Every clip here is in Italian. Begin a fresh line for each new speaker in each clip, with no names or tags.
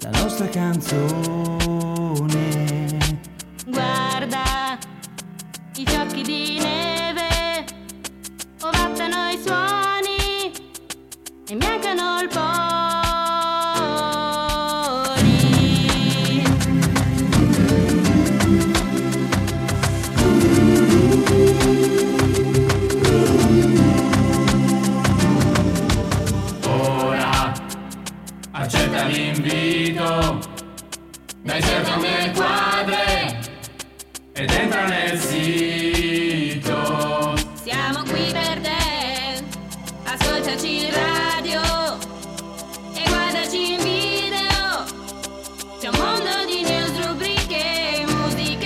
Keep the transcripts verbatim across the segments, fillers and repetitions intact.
la nostra canzone.
Guarda i fiocchi di neve, ovattano i suoni e imbiancano il poli.
Ora accetta l'invito, dai cerca le quadre ed entra nel sito.
Siamo qui per te, ascoltaci in radio e guardaci in video. C'è un mondo di news, rubriche e musica.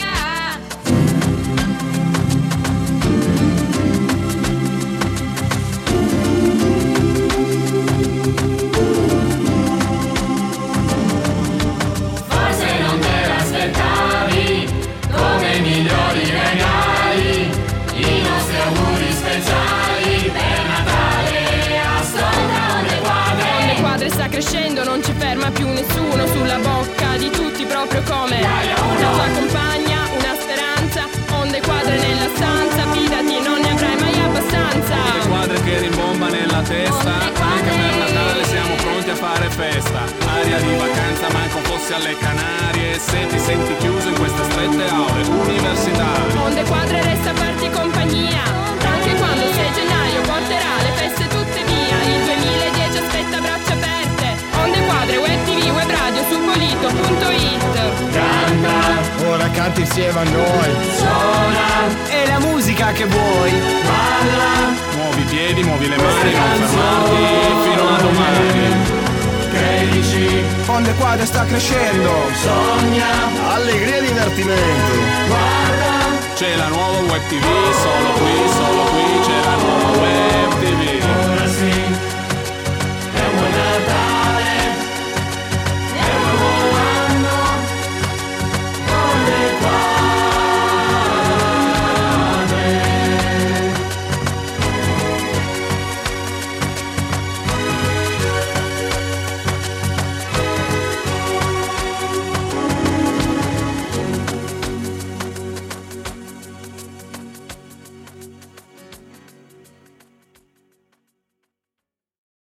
Forse non te l'aspettavi, come i migliori regali, i nostri auguri speciali per Natale. Ascolta Onde Quadre.
Onde Quadre sta crescendo, non ci ferma più nessuno, sulla bocca di tutti proprio come la tua compagna, una speranza. Onde Quadre nella stanza, fidati non ne avrai mai abbastanza.
Onde Quadre che rimbomba nella testa, anche per Natale siamo pronti a fare festa. Aria di vacanza manco fossi alle Canarie, se ti senti chiuso in queste strette aule universitarie.
Onde Quadre resta a farti compagnia, anche quando sei gennaio porterà le feste tutte via. Il duemiladieci aspetta a braccia aperte. Onde Quadre, web tv, web radio, su polito punto it.
Canta,
Ora canti insieme a noi.
suona,
E la musica che vuoi.
balla,
Muovi i piedi, muovi le mani, non fermarti fino a domani.
credici,
Onde Quadre sta crescendo.
sogna,
Allegria e divertimento.
guarda,
C'è la nuova web tv, solo qui, solo qui c'è la nuova web tv.
ora sì, è un buon Natale.